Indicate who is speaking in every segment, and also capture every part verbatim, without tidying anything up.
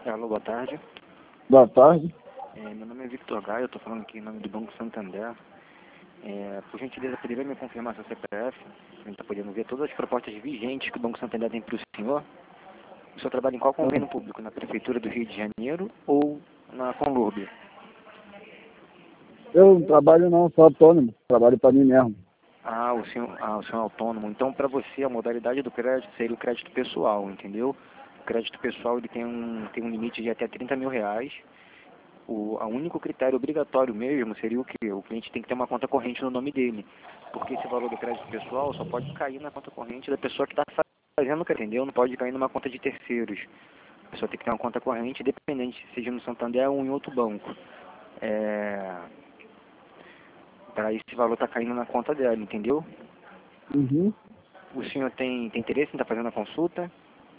Speaker 1: Alô, boa tarde.
Speaker 2: Boa tarde.
Speaker 1: É, meu nome é Victor Gaia, eu estou falando aqui em nome do Banco Santander. É, por gentileza, poderia me confirmar seu C P F? A gente está podendo ver todas as propostas vigentes que o Banco Santander tem para o senhor. O senhor trabalha em qual convênio público? Na Prefeitura do Rio de Janeiro ou na Conlurb?
Speaker 2: Eu não trabalho não, sou autônomo, trabalho para mim mesmo.
Speaker 1: Ah, o senhor, ah, o senhor é autônomo. Então, para você, a modalidade do crédito seria o crédito pessoal, entendeu? O crédito pessoal ele tem um, tem um limite de até trinta mil reais. O a único critério obrigatório mesmo seria o que? O cliente tem que ter uma conta corrente no nome dele. Porque esse valor do crédito pessoal só pode cair na conta corrente da pessoa que está fazendo o crédito, entendeu? Não pode cair numa conta de terceiros. A pessoa tem que ter uma conta corrente, independente, seja no Santander ou em outro banco. É... Para esse valor tá caindo na conta dela, entendeu?
Speaker 2: Uhum.
Speaker 1: O senhor tem, tem interesse em estar fazendo a consulta?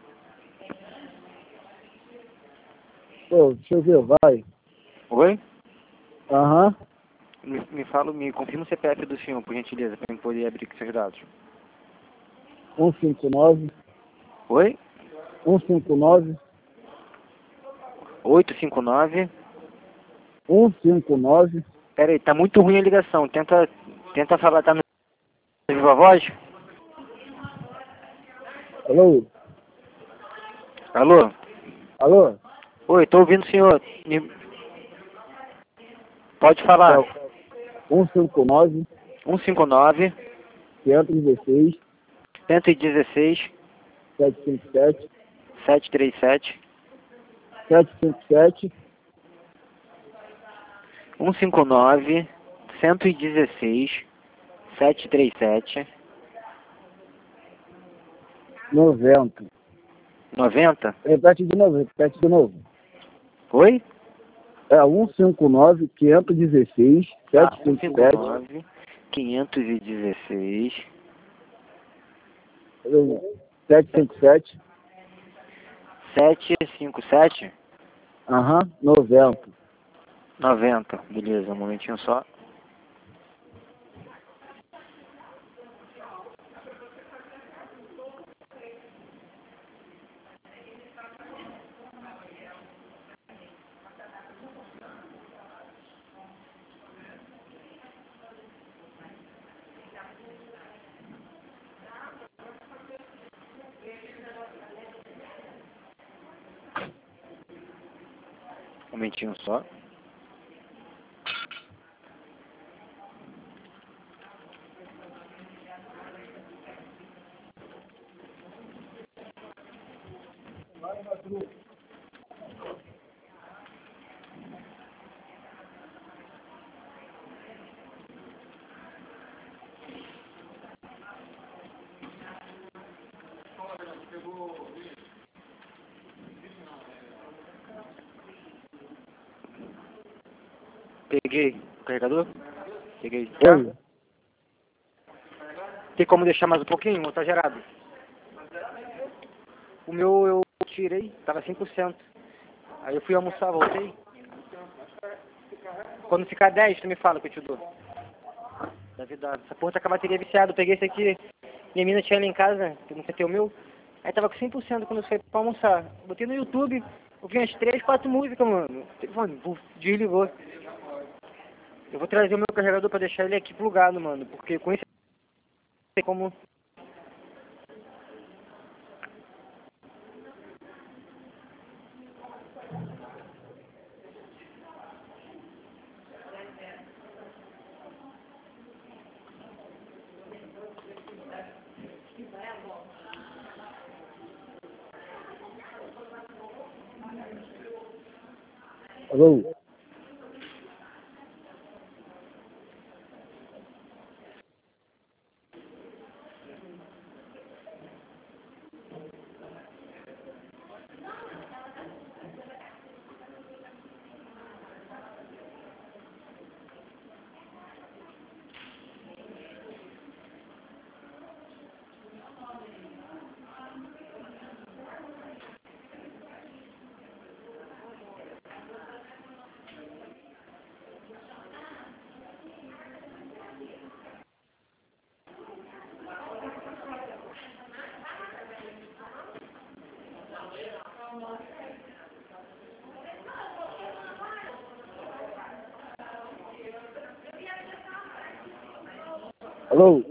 Speaker 2: Pô, deixa eu ver, vai.
Speaker 1: Oi?
Speaker 2: Aham.
Speaker 1: Me, me fala, me confirma o C P F do senhor, por gentileza, para eu poder abrir aqui seus dados.
Speaker 2: um cinco nove,
Speaker 1: Oi?
Speaker 2: um cinco nove,
Speaker 1: oito cinco nove.
Speaker 2: um cinco nove.
Speaker 1: Pera aí, tá muito ruim a ligação. Tenta, tenta falar, tá no Viva Voz?
Speaker 2: Alô?
Speaker 1: Alô?
Speaker 2: Alô?
Speaker 1: Oi, tô ouvindo o senhor. Me- Pode falar.
Speaker 2: É um cinco nove,
Speaker 1: um cinco nove,
Speaker 2: quinhentos e dezesseis,
Speaker 1: cento e dezesseis,
Speaker 2: setecentos e cinquenta e sete,
Speaker 1: setecentos e trinta e sete.
Speaker 2: setecentos e cinquenta e sete,
Speaker 1: um cinco nove, cento e dezesseis, setecentos e trinta e sete.
Speaker 2: noventa.
Speaker 1: noventa?
Speaker 2: Repete de novo, repete de novo.
Speaker 1: Oi?
Speaker 2: É um cinco nove, quinhentos e dezesseis,
Speaker 1: Ah,
Speaker 2: setecentos e cinquenta e sete,
Speaker 1: cento e cinquenta e nove, quinhentos e dezesseis,
Speaker 2: setecentos e sete.
Speaker 1: setecentos e cinquenta e sete.
Speaker 2: Aham, noventa.
Speaker 1: noventa. Beleza, um momentinho só. Um momentinho só. Peguei o carregador? Peguei. Já?
Speaker 2: Oi.
Speaker 1: Tem como deixar mais um pouquinho ou tá gerado? O meu eu tirei, tava cem por cento. Aí eu fui almoçar, voltei. Quando ficar dez, tu me fala que eu te dou. Deve dar. Essa porra tá com a bateria viciada. Eu peguei esse aqui. Minha mina tinha ali em casa, que não sei ter o meu. Aí tava com cem por cento quando eu fui pra almoçar. Botei no YouTube, ouvi umas três, quatro músicas, mano. O telefone, puf, desligou. Eu vou trazer o meu carregador pra deixar ele aqui plugado, mano. Porque com esse tem como.
Speaker 2: Alô? Alô?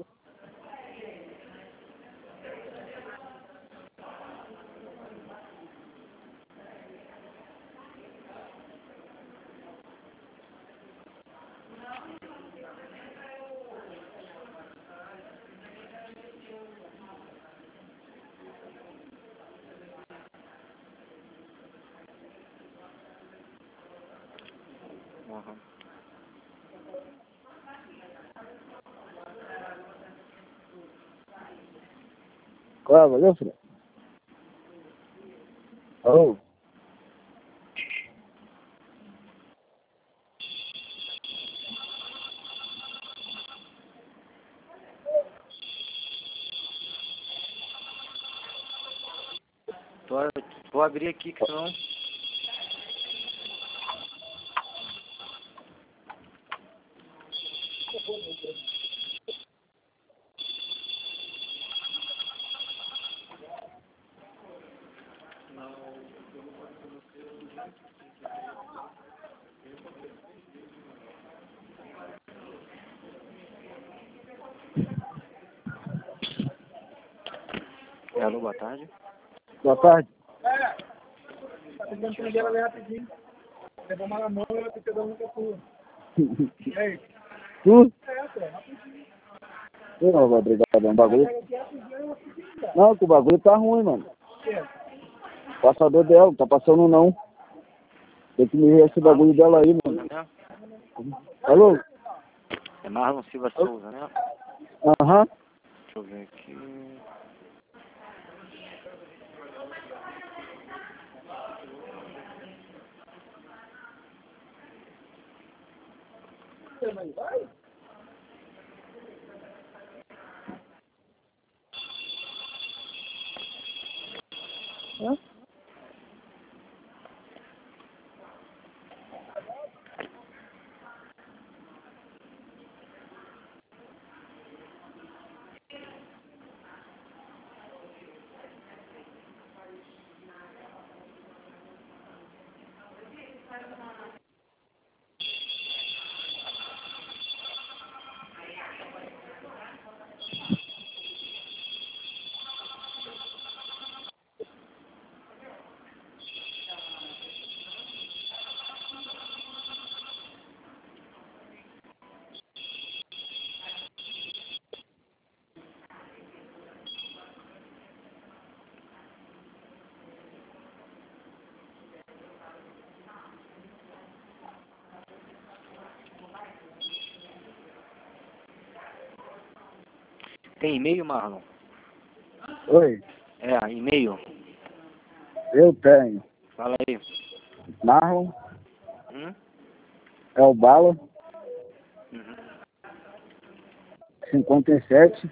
Speaker 1: Uhum.
Speaker 2: Qual é, valeu, filho? Alô?
Speaker 1: Tô, vou abrir aqui, que senão... É, alô, boa tarde.
Speaker 2: Boa tarde.
Speaker 3: Tá tentando prender ela ali rapidinho. Levou uma na mão e ela fica dando uma sua. E aí?
Speaker 2: Tu?
Speaker 3: É, pô, rapidinho.
Speaker 2: Eu não vou brigar, não. O bagulho... Não, que o bagulho tá ruim, mano. O passador dela, tá passando não. Tem que me ver esse bagulho dela aí, mano.
Speaker 1: Né?
Speaker 2: Alô?
Speaker 1: É Marlon Silva Souza, né?
Speaker 2: Aham.
Speaker 1: Deixa eu ver aqui...
Speaker 3: Vai?
Speaker 2: Hã?
Speaker 1: Tem e-mail, Marlon?
Speaker 2: Oi,
Speaker 1: É, e-mail.
Speaker 2: eu tenho.
Speaker 1: Fala aí.
Speaker 2: Marlon,
Speaker 1: Hum?
Speaker 2: é o Bala,
Speaker 1: Uhum.
Speaker 2: cinquenta e sete.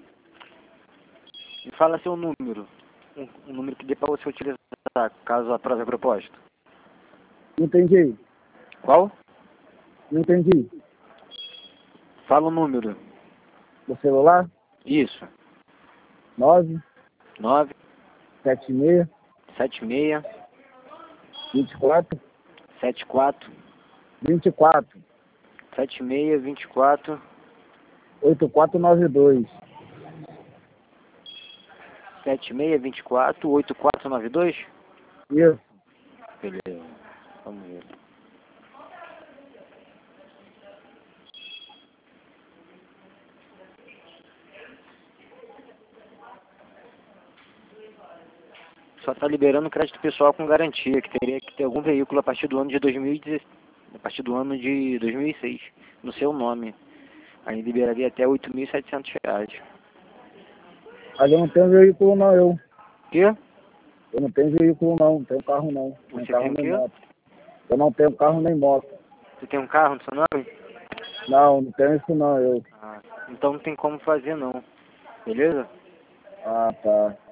Speaker 1: Me fala seu número. Um, um número que dê pra você utilizar caso aprove a proposta.
Speaker 2: Não entendi.
Speaker 1: Qual?
Speaker 2: Não entendi.
Speaker 1: Fala o número.
Speaker 2: Do celular?
Speaker 1: Isso.
Speaker 2: nove
Speaker 1: nove
Speaker 2: sete seis
Speaker 1: sete seis
Speaker 2: vinte e quatro
Speaker 1: sete quatro
Speaker 2: vinte e quatro
Speaker 1: sete seis vinte e quatro
Speaker 2: oito quatro nove dois.
Speaker 1: sete seis vinte e quatro oito quatro nove dois?
Speaker 2: Isso.
Speaker 1: Beleza. Vamos ver. Só está liberando crédito pessoal com garantia, que teria que ter algum veículo a partir do ano de dois mil e dezesseis, a partir do ano de dois mil e seis, no seu nome. Aí liberaria até oito mil e setecentos reais.
Speaker 2: Ali eu não tenho veículo não, eu.
Speaker 1: Quê?
Speaker 2: Eu não tenho veículo não, não tenho carro não. Nem
Speaker 1: Você
Speaker 2: carro
Speaker 1: tem o
Speaker 2: nem
Speaker 1: quê?
Speaker 2: moto. Eu não tenho carro nem moto.
Speaker 1: Você tem um carro no seu nome?
Speaker 2: Não, não tenho isso não, eu.
Speaker 1: Ah, então não tem como fazer não. Beleza?
Speaker 2: Ah, tá.